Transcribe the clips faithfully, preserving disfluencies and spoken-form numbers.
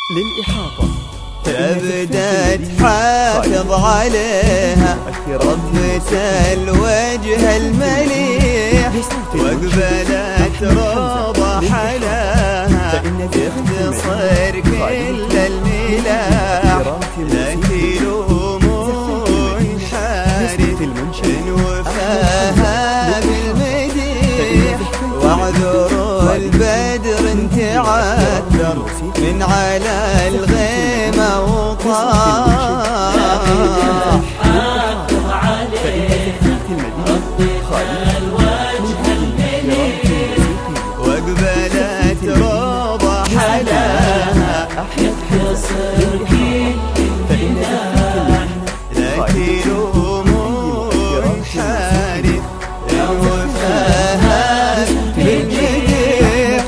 للإحاطة بدأت حافظ عليها ربة الوجه المليح واقبلت روضة حلاها تختصر كل الملاح لا تلوم حارث إن وفاها بالمديح واعذروا البدر تعذر من على الغيمة وطاح حافظ عليها ربة الوجه المليح واقبلت روضة حلاها يختصر كل الملاح لا تلوموا حارث إن وفاها بالمديح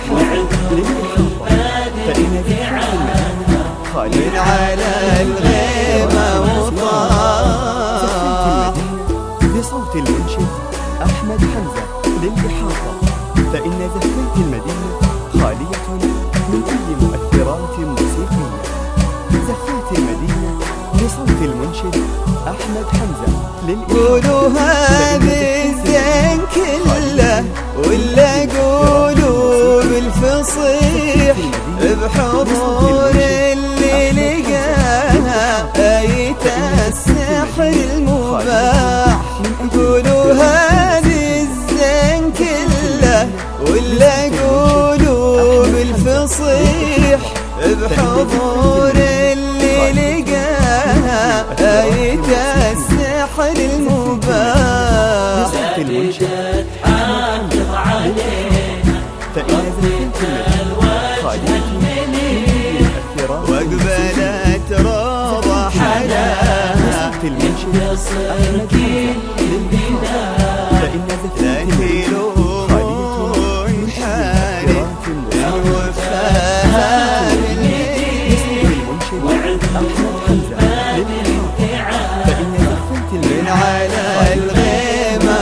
من على الغيمة وطاح بصوت المنشد أحمد حمزة للإحاطة فإن زفات المدينة خالية من أي مؤثرات موسيقية. زفات المدينة بصوت المنشد أحمد حمزة للإحاطة. قولوا هذه الزين كله ولا قولوا بالفصيح بحضور اللي لقاها آية السحر المباح. قولوا هذه الزين كله ولا قولوا بالفصيح بحضور اللي لقاها آية السحر المباح. زفات حافظ عليها فإن زفات المدينة واقبلت روضة حلاها يختصر كل الملاح لا تلوموا حارث إن وفاها بالمديح من على الغيمة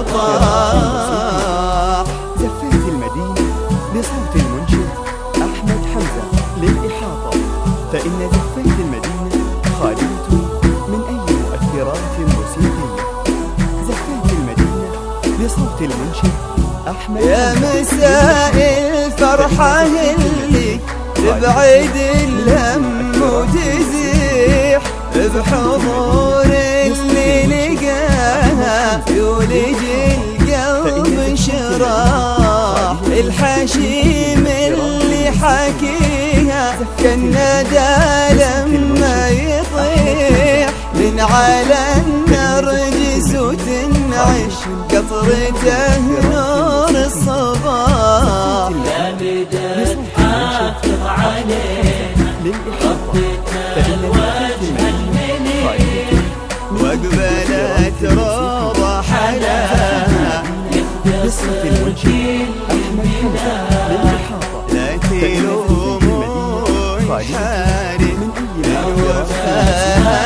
وطاح. زفات المدينة بصوت المنشد أحمد حمزة للإحاطة فإن زفات المدينة خالية من أي مؤثرات موسيقية. زفات المدينة بصوت المنشد أحمد يا مساء الفرحة اللي تبعد الهم وتزيح بحضور اللي لقاها يولج القلب شراح. الحشيم اللي حكيها كالندى لما يطيح من على النرجس وتنعش قطرته نور الصباح. لا بدأت حافظ عليها ربة الوجه المليح واقبلت روضة حلاها بصوت المنشد أحمد حمزة للإحاطة لا تلوموا حارث إن وفاها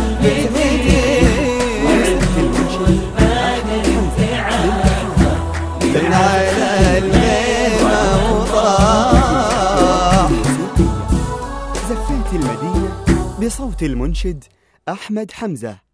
بالمديح من على الغيمة وطاح. زفات المدينة بصوت المنشد أحمد حمزة